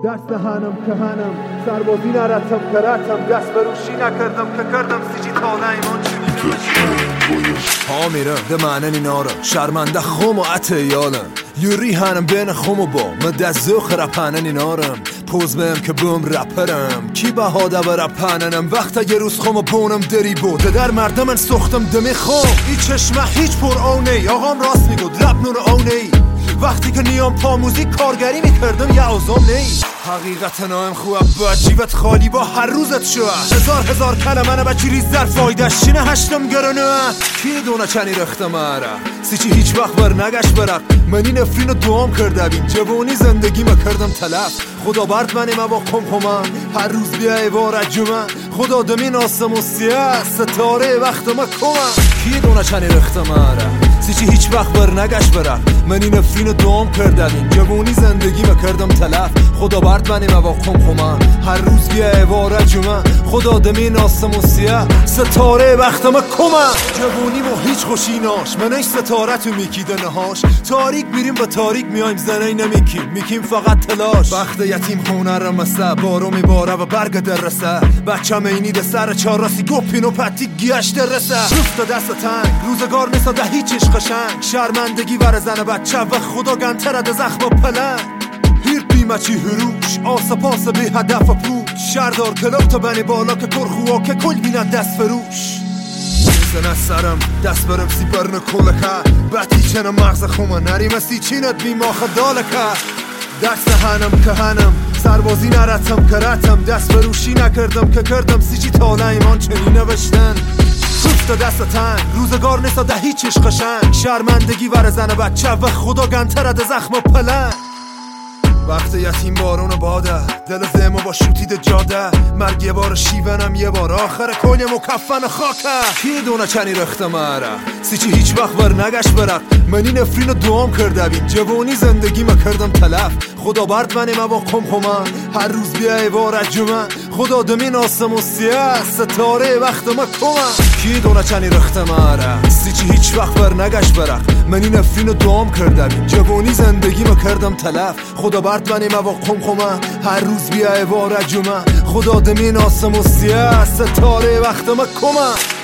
دست هنم که هنم سربازی نرتم که رتم دست بروشی نکردم که کردم سیچی تاله ایمان چونی ها میرم ده معنی نارم شرمنده خوم و عطیالم یوری هنم بین خوم و با مده زوخ رپننی نارم پوز بهم که بوم رپرم کی بهاده و رپننم وقت یه روز خوم و بونم دری بوده در مردم من سختم دمی خوم ای چشمه هیچ پر آونه آقام راست میگود رپ نور آونه وقتی که نیام پا موزیک کارگری میکردم یه اوزام نی حقیقت نایم خوب با جیبت خالی با هر روزت شو هزار کلمه نه بچی ریز در فایدش چینه هشتم گرنه کی دونه چنی رخت ماره سیچی هیچ وقت بر نگشت برق منی نفرین رو دوام کرده بیم جوانی زندگی ما کردم تلف خدا برد منی ما با خم هر روز بیا عبارت جمعه خدا دمین آسم و سیاه ستاره وقت ما کمه کی دونه چنی رخت ماره سیچی هیچ وقت بر نگشت برق منی نفرین رو دوام کرده بیم جوانی زندگی ما کردم تلف خدا برد منی ما با خم هر روز بیا عبارت جمعه خدا دمین آسم و سیاه ستاره وقت ما کمه جوانی ما هیچ خوشی ناش منش ستاره تو میکیده نهاش تاریک میریم و تاریک میایم زنه میکیم فقط تلاش وقت یتیم خونه رمسه بارو میباره و برگ درسه بچه مینی ده سر چاراسی گپین و پتی گیش درسه رفت دست تنگ روزگار نیسا ده هیچ عشق شنگ شرمندگی ور زن بچه و خدا گنتره ده زخم و پلنگ هیر بیمه چی هروش آسا پاس بی هدف و پوش شردار کلاب تا بنی بالا که کرخوا که کل بینه دست فروش زنه سرم دست برم سی برن کلکه بطی چنه مغز خومه نریم سی چینت بی ماخه دالکه دست هنم که هنم سربازی نرتم که رتم دست بروشی نکردم که کردم سیچی تاله ایمان چنی نوشتن خفت دست تنگ روزگار نیسا ده هیچ عشق شنگ شرمندگی ور زن بچه و خدا گنتره ده زخم و پلنگ وقت یتیم بارون باده دل زمو با شوتید جاده مرگ یه بار شیونم یه بار آخر کل مکفن خاکه کی دونه چنی رخت ماره سیچی هیچ وقت بر نگشت برق منی نفرین رو دوام کرده بیم جوانی زندگی ما کردم تلف خدا برد منی ما با خم هر روز بیا عبارت جمعه خدا دمین آسم و سیاه ستاره وقت ما کمه کی دونه چنی رخت ماره سیچی هیچ وقت بر نگشت برق منی نفرین رو دوام کرده بیم جوانی زندگی ما کردم تلف خدا برد منی ما با خم هر روز بیا عبارت جمعه خدا دمین آسم و سیاه ستاره وقت ما کمه